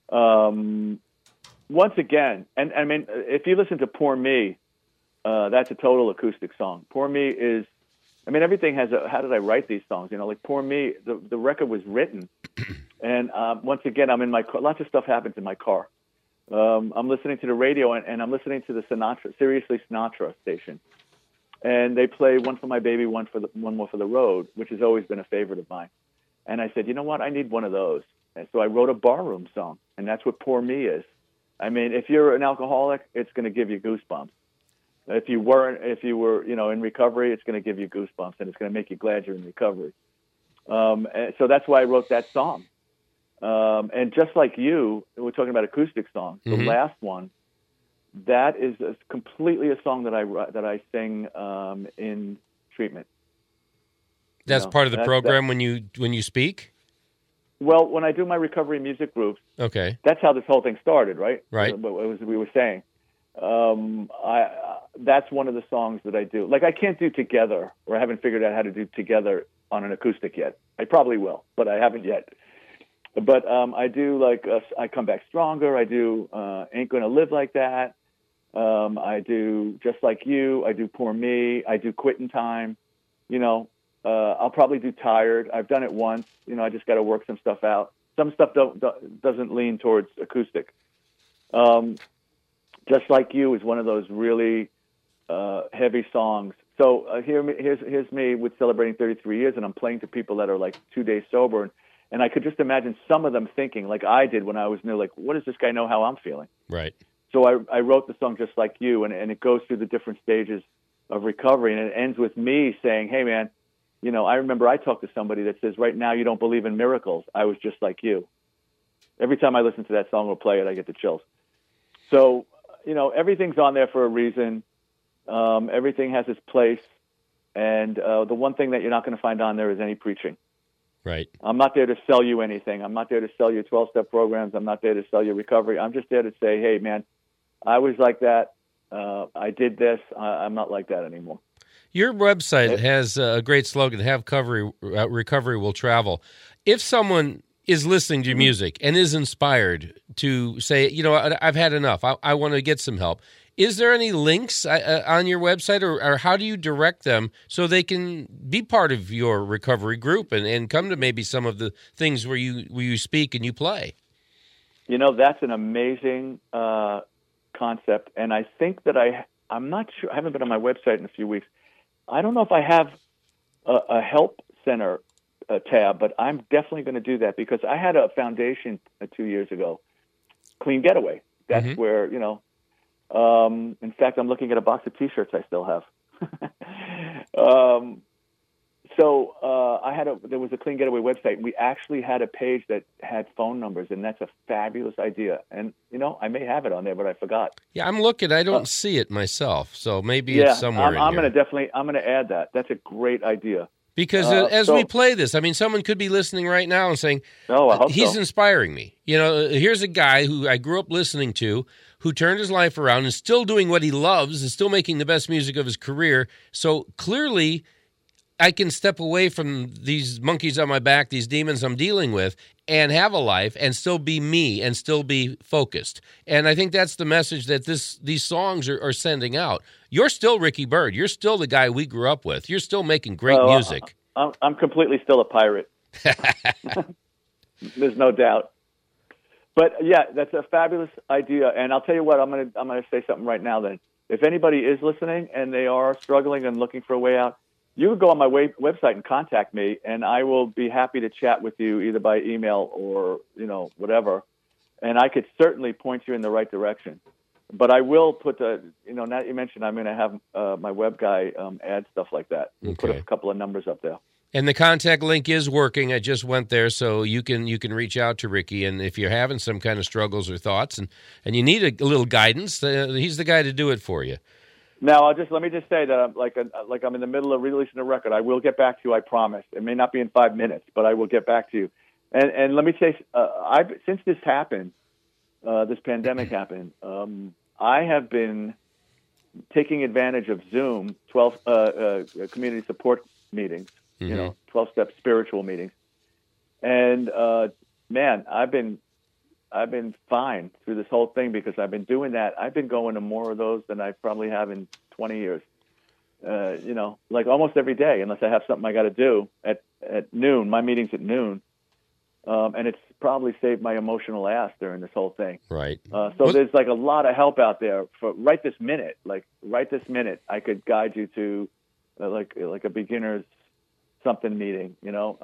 Speaker 2: Once again, and I mean, if you listen to "Poor Me," that's a total acoustic song. "Poor Me" is, I mean, everything has a. How did I write these songs? You know, like "Poor Me," the record was written, and once again, I'm in my car. Lots of stuff happens in my car. I'm listening to the radio, and I'm listening to the Seriously Sinatra station, and they play "One for My Baby, One More for the Road," which has always been a favorite of mine. And I said, you know what? I need one of those. And so I wrote a barroom song, and that's what "Poor Me" is. I mean, if you're an alcoholic, it's going to give you goosebumps. If you were, you know, in recovery, it's going to give you goosebumps, and it's going to make you glad you're in recovery. And so that's why I wrote that song. And just like you, we're talking about acoustic songs. The last one, that is completely a song that I sing in treatment.
Speaker 1: That's part of the program when you speak?
Speaker 2: Well, when I do my recovery music groups,
Speaker 1: okay,
Speaker 2: that's how this whole thing started, right?
Speaker 1: Right.
Speaker 2: We were saying. That's one of the songs that I do. Like, I can't do "Together," or I haven't figured out how to do "Together" on an acoustic yet. I probably will, but I haven't yet. But I do, like, I Come Back Stronger. I do Ain't Gonna Live Like That. I do Just Like You. I do Poor Me. I do Quitting Time. You know, I'll probably do Tired. I've done it once. You know, I just got to work some stuff out. Some stuff doesn't lean towards acoustic. Just Like You is one of those really heavy songs. So here's me with celebrating 33 years, and I'm playing to people that are like 2 days sober, and I could just imagine some of them thinking, like I did when I was new, like, what does this guy know how I'm feeling?
Speaker 1: Right.
Speaker 2: So I wrote the song Just Like You, and it goes through the different stages of recovery, and it ends with me saying, hey, man, you know, I remember I talked to somebody that says, right now you don't believe in miracles. I was just like you. Every time I listen to that song or play it, I get the chills. So, you know, everything's on there for a reason. Everything has its place. And the one thing that you're not going to find on there is any preaching.
Speaker 1: Right.
Speaker 2: I'm not there to sell you anything. I'm not there to sell you 12-step programs. I'm not there to sell you recovery. I'm just there to say, hey, man, I was like that. I did this. I'm not like that anymore.
Speaker 1: Your website has a great slogan, "Have recovery will travel." If someone is listening to your music and is inspired to say, you know, I've had enough, I want to get some help, is there any links on your website, or how do you direct them so they can be part of your recovery group and come to maybe some of the things where you speak and you play?
Speaker 2: You know, that's an amazing concept, and I think that I'm not sure. I haven't been on my website in a few weeks. I don't know if I have a help center tab, but I'm definitely going to do that, because I had a foundation 2 years ago, Clean Getaway. That's where, you know, in fact, I'm looking at a box of T-shirts I still have. There was a Clean Getaway website. We actually had a page that had phone numbers, and that's a fabulous idea. And, you know, I may have it on there, but I forgot.
Speaker 1: Yeah, I'm looking. I don't see it myself, so maybe it's somewhere in here.
Speaker 2: I'm going to add that. That's a great idea.
Speaker 1: Because as we play this, I mean, someone could be listening right now and saying,
Speaker 2: "Oh, I hope
Speaker 1: he's
Speaker 2: so.
Speaker 1: Inspiring me." You know, here's a guy who I grew up listening to, who turned his life around and still doing what he loves and still making the best music of his career. So clearly, I can step away from these monkeys on my back, these demons I'm dealing with, and have a life and still be me and still be focused. And I think that's the message that these songs are sending out. You're still Ricky Byrd. You're still the guy we grew up with. You're still making great music.
Speaker 2: I'm completely still a pirate. There's no doubt. But yeah, that's a fabulous idea. And I'll tell you what, I'm gonna say something right now. Then, if anybody is listening and they are struggling and looking for a way out, you can go on my website and contact me, and I will be happy to chat with you either by email or, you know, whatever. And I could certainly point you in the right direction. But I will put now that you mentioned, I'm going to have my web guy add stuff like that. We'll put a couple of numbers up there.
Speaker 1: And the contact link is working. I just went there, so you can reach out to Ricky. And if you're having some kind of struggles or thoughts and you need a little guidance, he's the guy to do it for you.
Speaker 2: Now, let me just say that I'm in the middle of releasing a record. I will get back to you, I promise. It may not be in 5 minutes, but I will get back to you. And let me say, since this happened, this pandemic happened, I have been taking advantage of Zoom, 12 community support meetings, 12-step spiritual meetings. And man, I've been fine through this whole thing because I've been doing that. I've been going to more of those than I probably have in 20 years. Like almost every day, unless I have something I got to do at noon. My meeting's at noon. And it's probably saved my emotional ass during this whole thing.
Speaker 1: Right.
Speaker 2: So there's like a lot of help out there for right this minute. Like right this minute, I could guide you to like a beginner's something meeting,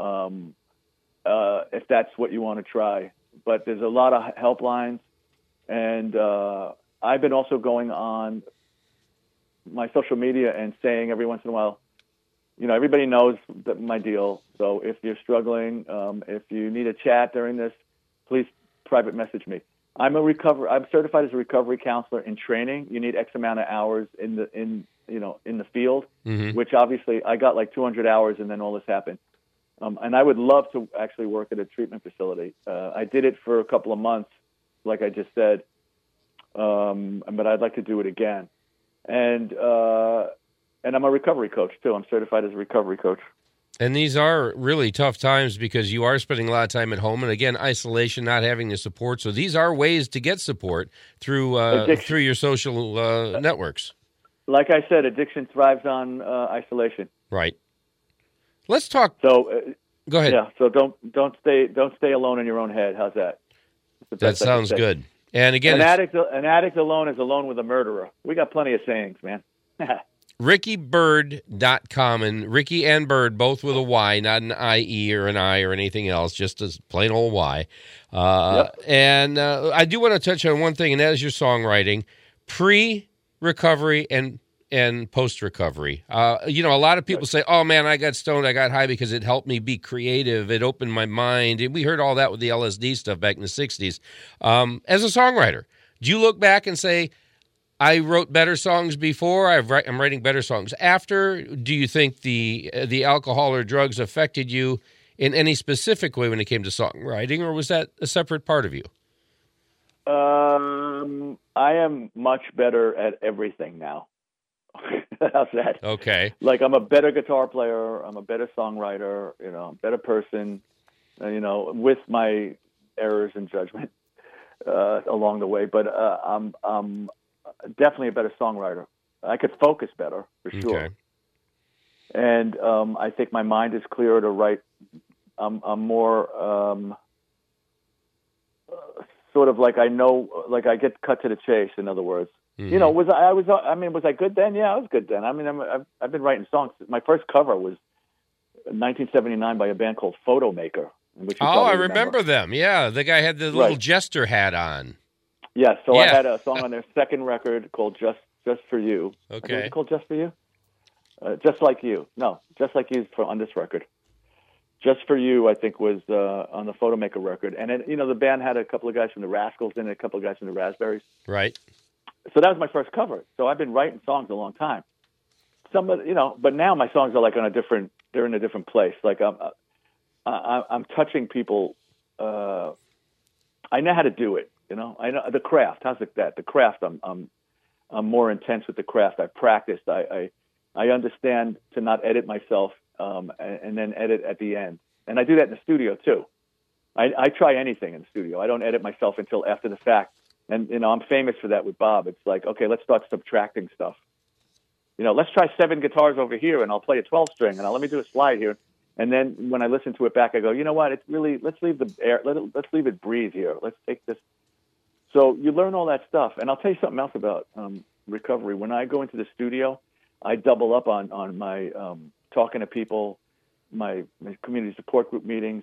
Speaker 2: if that's what you want to try. But there's a lot of helplines. And I've been also going on my social media and saying every once in a while, everybody knows my deal. So if you're struggling, if you need a chat during this, please private message me. I'm certified as a recovery counselor in training. You need X amount of hours in the field, which obviously I got like 200 hours and then all this happened. And I would love to actually work at a treatment facility. I did it for a couple of months, like I just said, but I'd like to do it again. And I'm a recovery coach, too. I'm certified as a recovery coach.
Speaker 1: And these are really tough times because you are spending a lot of time at home. And, again, isolation, not having the support. So these are ways to get support through your social networks.
Speaker 2: Like I said, addiction thrives on isolation.
Speaker 1: Right. Let's talk.
Speaker 2: So
Speaker 1: go ahead.
Speaker 2: Yeah. So don't stay alone in your own head. How's that?
Speaker 1: That sounds good. And again,
Speaker 2: an addict alone is alone with a murderer. We got plenty of sayings, man.
Speaker 1: RickyByrd.com, and Ricky and Bird, both with a Y, not an IE or an I or anything else, just as plain old Y.
Speaker 2: Yep.
Speaker 1: And I do want to touch on one thing, and that is your songwriting, pre-recovery and post-recovery. A lot of people say, oh, man, I got stoned, I got high because it helped me be creative, it opened my mind. And we heard all that with the LSD stuff back in the 60s. As a songwriter, do you look back and say, I wrote better songs before, I'm writing better songs after? Do you think the alcohol or drugs affected you in any specific way when it came to songwriting, or was that a separate part of you?
Speaker 2: I am much better at everything now. How's that?
Speaker 1: Okay.
Speaker 2: Like I'm a better guitar player. I'm a better songwriter. Better person. With my errors and judgment along the way. But I'm definitely a better songwriter. I could focus better for sure.
Speaker 1: Okay.
Speaker 2: And I think my mind is clearer to write. I'm more sort of like I know, like I get cut to the chase. In other words.
Speaker 1: Mm-hmm.
Speaker 2: Was I good then? Yeah, I was good then. I've been writing songs. My first cover was 1979 by a band called Photo Maker.
Speaker 1: I remember them. Yeah, the guy had the little jester hat on.
Speaker 2: Yeah, so I had a song on their second record called Just For You.
Speaker 1: Okay.
Speaker 2: Is it called Just For You? Just Like You. No, Just Like You is on this record. Just For You, I think, was on the Photo Maker record. And then, the band had a couple of guys from the Rascals in it, a couple of guys from the Raspberries.
Speaker 1: Right.
Speaker 2: So that was my first cover. So I've been writing songs a long time. But now my songs are like they're in a different place. Like I'm touching people. I know how to do it. I know the craft. How's that? The craft. I'm more intense with the craft. I've practiced. I understand to not edit myself and then edit at the end. And I do that in the studio too. I try anything in the studio. I don't edit myself until after the fact. And, I'm famous for that with Bob. It's like, okay, let's start subtracting stuff. Let's try 7 guitars over here, and I'll play a 12-string, and let me do a slide here. And then when I listen to it back, I go, you know what? It's really, let's leave the air, let's leave it breathe here. Let's take this. So you learn all that stuff. And I'll tell you something else about recovery. When I go into the studio, I double up on my talking to people, my community support group meetings.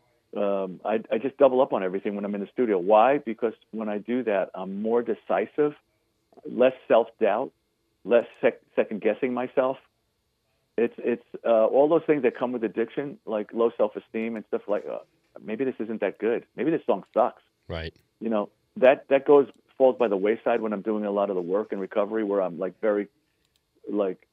Speaker 2: I just double up on everything when I'm in the studio. Why? Because when I do that, I'm more decisive, less self-doubt, less second-guessing myself. It's all those things that come with addiction, like low self-esteem and stuff like, maybe this isn't that good. Maybe this song sucks.
Speaker 1: Right.
Speaker 2: That falls by the wayside when I'm doing a lot of the work in recovery where I'm like very, like,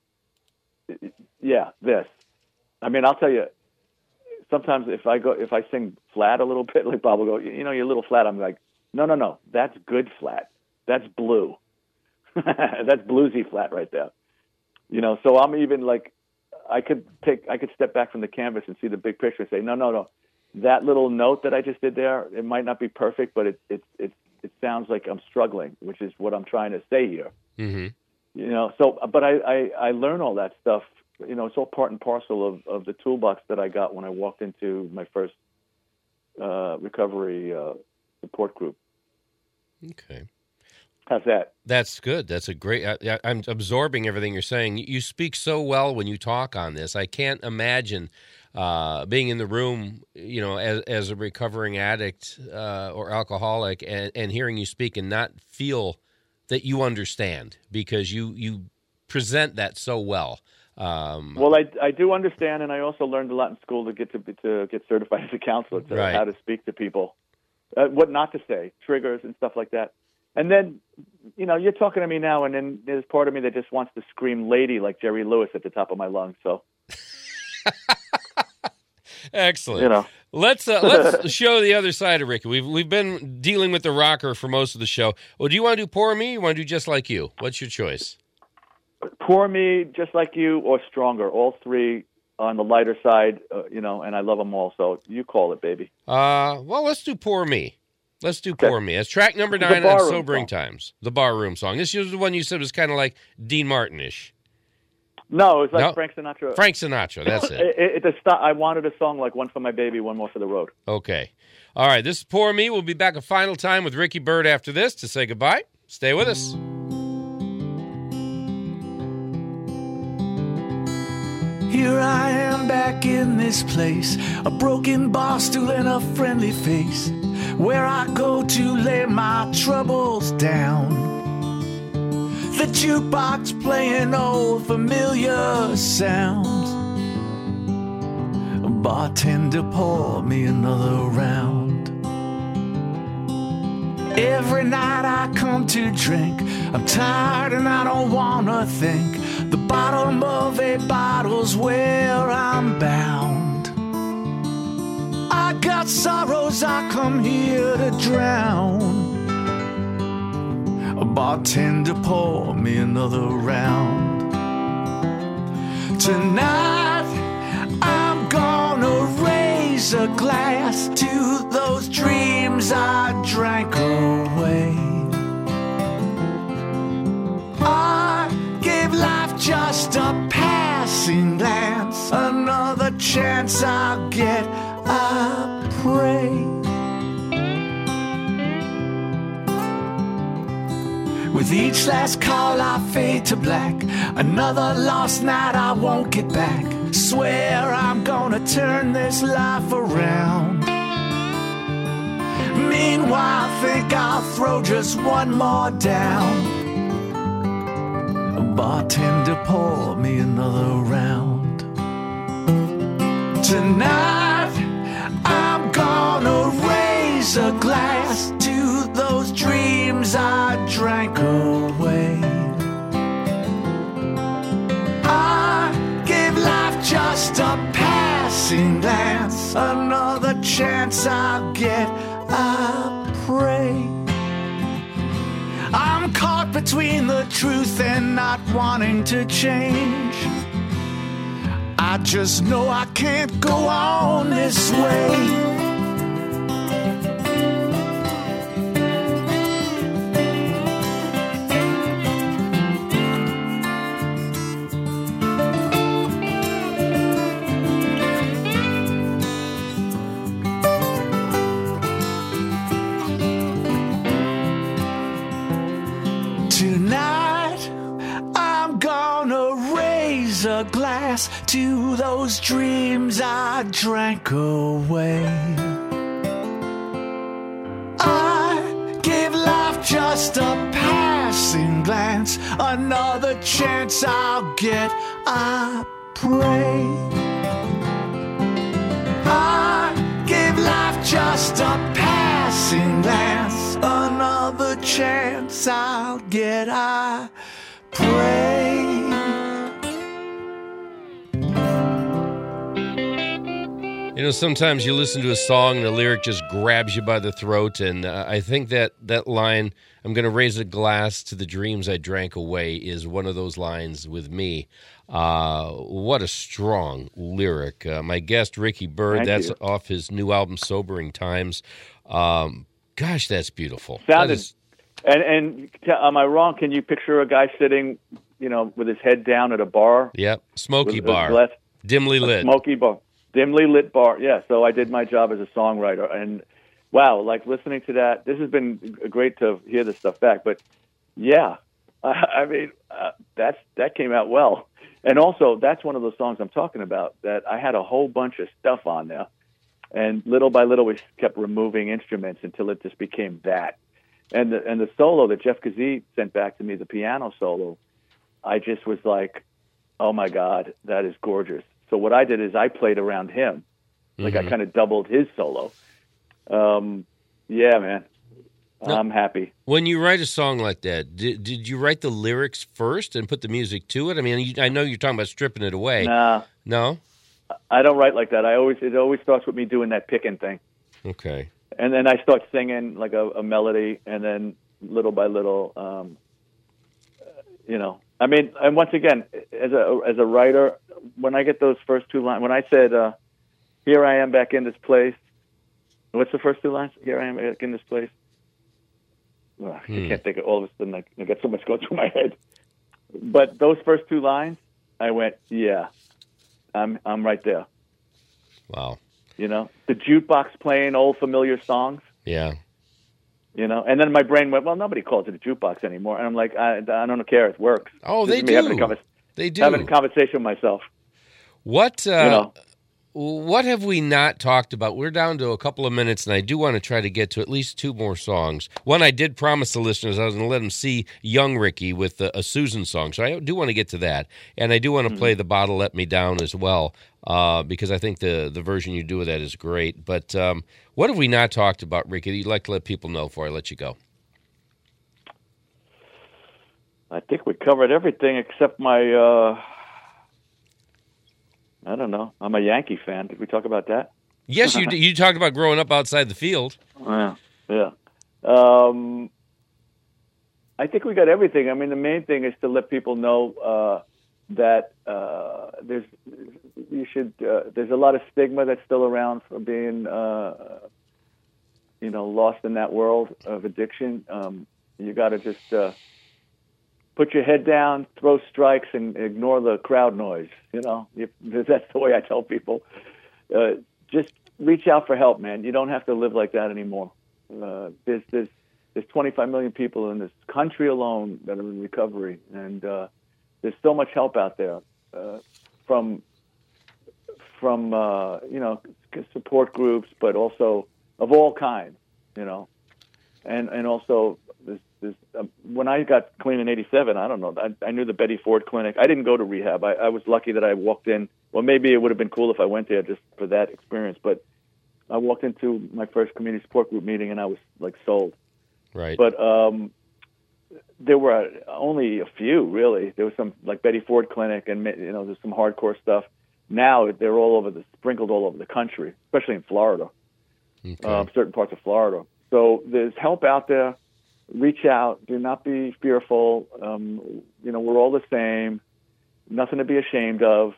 Speaker 2: yeah, this. I'll tell you, sometimes if I sing flat a little bit, like Bob will go, you're a little flat. I'm like, no, that's good flat. That's blue. That's bluesy flat right there. You know, so I'm even like, I could step back from the canvas and see the big picture and say, no. That little note that I just did there, it might not be perfect, but it sounds like I'm struggling, which is what I'm trying to say here.
Speaker 1: Mm-hmm.
Speaker 2: You know, so, but I learn all that stuff. You know, it's all part and parcel of the toolbox that I got when I walked into my first recovery support group.
Speaker 1: Okay.
Speaker 2: How's that?
Speaker 1: That's good. That's a great. I'm absorbing everything you're saying. You speak so well when you talk on this. I can't imagine being in the room, you know, as a recovering addict or alcoholic, and hearing you speak and not feel that you understand, because you present that so well.
Speaker 2: Well, I do understand, and I also learned a lot in school to get certified as a counselor,
Speaker 1: Right.
Speaker 2: How to speak to people, what not to say, triggers and stuff like that. And then, you know, you're talking to me now, and then there's part of me that just wants to scream "lady" like Jerry Lewis at the top of my lungs. So,
Speaker 1: Excellent.
Speaker 2: you know,
Speaker 1: Let's show the other side of Ricky. We've been dealing with the rocker for most of the show. Well, do you want to do Poor Me? Or you want to do Just Like You? What's your choice?
Speaker 2: Poor Me, Just Like You, or Stronger. All three on the lighter side, you know, and I love them all. So you call it, baby.
Speaker 1: Well, let's do Poor Me. Let's do
Speaker 2: Okay.
Speaker 1: Poor Me. It's track number
Speaker 2: This is
Speaker 1: 9
Speaker 2: the
Speaker 1: on
Speaker 2: barroom
Speaker 1: Sobering
Speaker 2: song.
Speaker 1: Times, the barroom song. This is the one you said was kind of like Dean Martin-ish.
Speaker 2: No, it's like
Speaker 1: No.
Speaker 2: Frank Sinatra.
Speaker 1: Frank Sinatra, that's it.
Speaker 2: I wanted a song like One for My Baby, One More for the Road.
Speaker 1: Okay. All right, this is Poor Me. We'll be back a final time with Ricky Byrd after this to say goodbye. Stay with us.
Speaker 3: Here I am back in this place, a broken bar stool and a friendly face, where I go to lay my troubles down. The jukebox playing old familiar sounds. A bartender pour me another round. Every night I come to drink, I'm tired and I don't wanna think. The bottom of a bottle's where I'm bound. I got sorrows I come here to drown. A bartender pour me another round. Tonight I'm gonna raise a glass to those dreams I drank away. I gave life just a passing glance, another chance I'll get, I pray. With each last call I fade to black, another lost night I won't get back. Swear I'm gonna turn this life around. Meanwhile, think I'll throw just one more down. A bartender pour me another round. Tonight I'm gonna raise a glass to those dreams I drank away. I gave life just a passing glance, another chance I'll get, I pray. I'm caught between the truth and not wanting to change. I just know I can't go on this way. Tonight, I'm gonna raise a glass to those dreams I drank away. I gave life just a passing glance, another chance I'll get, I pray. I gave life just a passing glance, another chance I'll get, I pray.
Speaker 1: You know, sometimes you listen to a song and the lyric just grabs you by the throat, and I think that line, "I'm going to raise a glass to the dreams I drank away," is one of those lines with me. What a strong lyric. My guest, Ricky Byrd, that's off his new album, Sobering Times. Gosh, that's beautiful.
Speaker 2: Sounded, am I wrong? Can you picture a guy sitting, with his head down at a bar?
Speaker 1: Yep, smoky bar, dimly lit.
Speaker 2: Smoky bar. Dimly lit bar, yeah. So I did my job as a songwriter, and wow, like listening to that. This has been great to hear this stuff back, but yeah, I mean that came out well, and also that's one of those songs I'm talking about that I had a whole bunch of stuff on there, and little by little we kept removing instruments until it just became that, and the solo that Jeff Kazee sent back to me, the piano solo, I just was like, oh my God, that is gorgeous. So what I did is I played around him. Like I kind of doubled his solo. Yeah, man. Now, I'm happy.
Speaker 1: When you write a song like that, did you write the lyrics first and put the music to it? I mean, I know you're talking about stripping it away.
Speaker 2: Nah.
Speaker 1: No?
Speaker 2: I don't write like that. It always starts with me doing that picking thing.
Speaker 1: Okay.
Speaker 2: And then I start singing like a melody, and then little by little, I mean, and once again, as a writer, when I get those first two lines, when I said, "Here I am back in this place," what's the first two lines? "Here I am back in this place." Well, I can't think of all of a sudden. I got so much going through my head. But those first two lines, I went, "Yeah, I'm right there."
Speaker 1: Wow.
Speaker 2: The jukebox playing old familiar songs.
Speaker 1: Yeah.
Speaker 2: And then my brain went, well, nobody calls it a jukebox anymore. And I'm like, I don't care. It works.
Speaker 1: Oh, they do. They do.
Speaker 2: Having a conversation with myself.
Speaker 1: What have we not talked about? We're down to a couple of minutes, and I do want to try to get to at least two more songs. One, I did promise the listeners I was going to let them see young Ricky with a Susan song, so I do want to get to that. And I do want to play The Bottle Let Me Down as well, because I think the version you do of that is great. But what have we not talked about, Ricky, that you'd like to let people know before I let you go?
Speaker 2: I think we covered everything except my... I don't know. I'm a Yankee fan. Did we talk about that?
Speaker 1: Yes, you did. You talked about growing up outside the field.
Speaker 2: Yeah. I think we got everything. I mean, the main thing is to let people know that there's a lot of stigma that's still around for being lost in that world of addiction. You got to just put your head down, throw strikes, and ignore the crowd noise. That's the way I tell people. Just reach out for help, man. You don't have to live like that anymore. There's 25 million people in this country alone that are in recovery, and there's so much help out there from support groups, but also of all kinds. And also. When I got clean in '87, I don't know. I knew the Betty Ford Clinic. I didn't go to rehab. I was lucky that I walked in. Well, maybe it would have been cool if I went there just for that experience. But I walked into my first community support group meeting, and I was like sold.
Speaker 1: Right.
Speaker 2: But there were only a few, really. There was some like Betty Ford Clinic, and there's some hardcore stuff. Now they're sprinkled all over the country, especially in Florida, certain parts of Florida. So there's help out there. Reach out. Do not be fearful. We're all the same. Nothing to be ashamed of.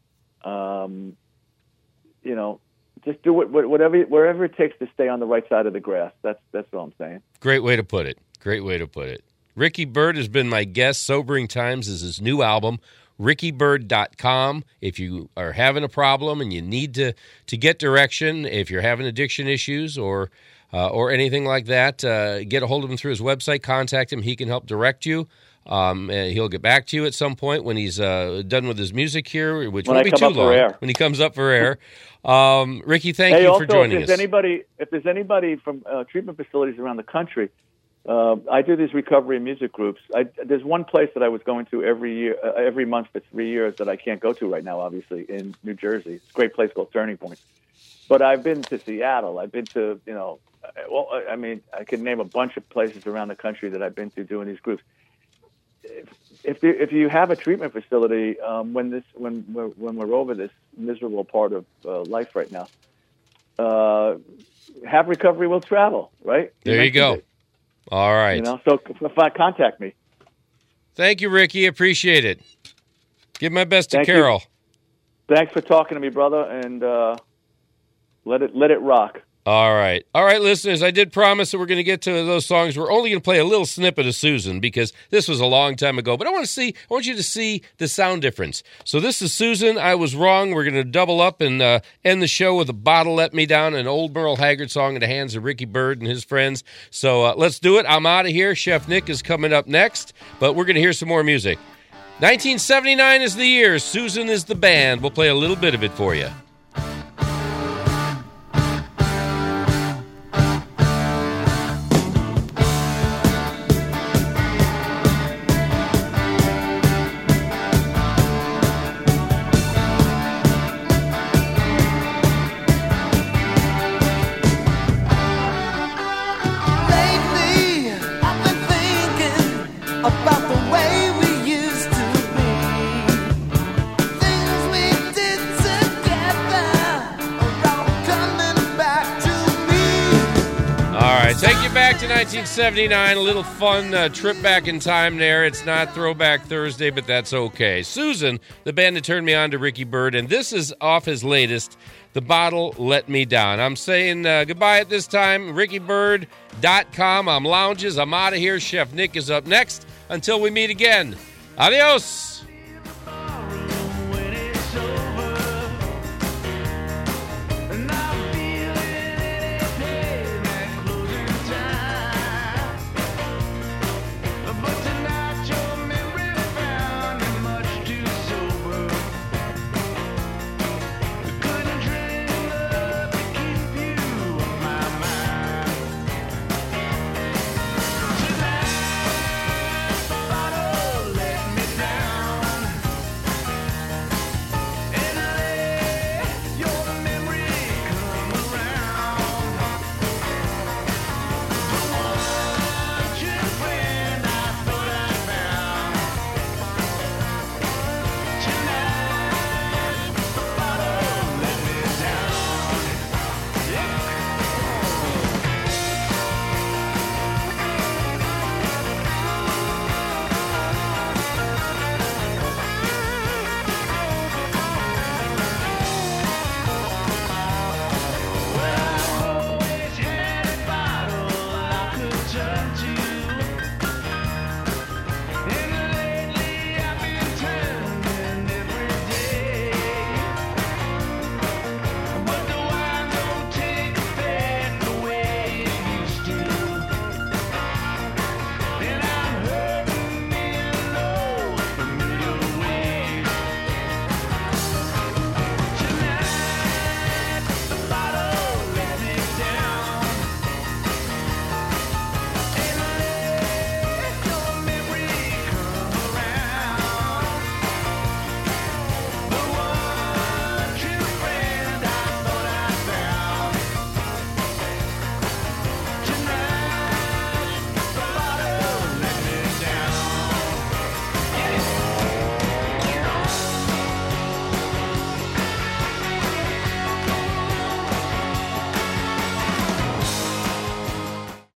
Speaker 2: Just do whatever it takes to stay on the right side of the grass. That's all I'm saying.
Speaker 1: Great way to put it. Ricky Byrd has been my guest. Sobering Times is his new album. RickyByrd.com. If you are having a problem and you need to get direction, if you're having addiction issues or anything like that, get a hold of him through his website. Contact him. He can help direct you. He'll get back to you at some point when he's done with his music here, which won't be too long. When he comes up for air. Ricky, thank you for joining us.
Speaker 2: If there's anybody from treatment facilities around the country, I do these recovery music groups. There's one place that I was going to every month for 3 years that I can't go to right now, obviously, in New Jersey. It's a great place called Turning Point. But I've been to Seattle. I've been to, I could name a bunch of places around the country that I've been to doing these groups. If you have a treatment facility, when we're over this miserable part of life right now, have recovery will travel, right?
Speaker 1: There you go.
Speaker 2: It.
Speaker 1: All right.
Speaker 2: You know, so contact me.
Speaker 1: Thank you, Ricky. Appreciate it. Give my best to
Speaker 2: Thank you.
Speaker 1: Carol.
Speaker 2: Thanks for talking to me, brother, and let it rock.
Speaker 1: All right, listeners, I did promise that we're going to get to those songs. We're only going to play a little snippet of Susan because this was a long time ago, but I want you to see the sound difference. So this is Susan, I Was Wrong. We're going to double up and end the show with A Bottle Let Me Down, an old Merle Haggard song in the hands of Ricky Byrd and his friends. So let's do it. I'm out of here. Chef Nick is coming up next, but we're going to hear some more music. 1979 is the year. Susan is the band. We'll play a little bit of it for you.
Speaker 3: About the way we used to be, things we did together are all coming back to me.
Speaker 1: All right, take you back to 1979. A little fun trip back in time there. It's not Throwback Thursday, but that's okay. Susan, the band that turned me on to Ricky Byrd, and this is off his latest, The Bottle Let Me Down. I'm saying goodbye at this time. RickyByrd.com. I'm Lounges. I'm out of here. Chef Nick is up next. Until we meet again. Adios.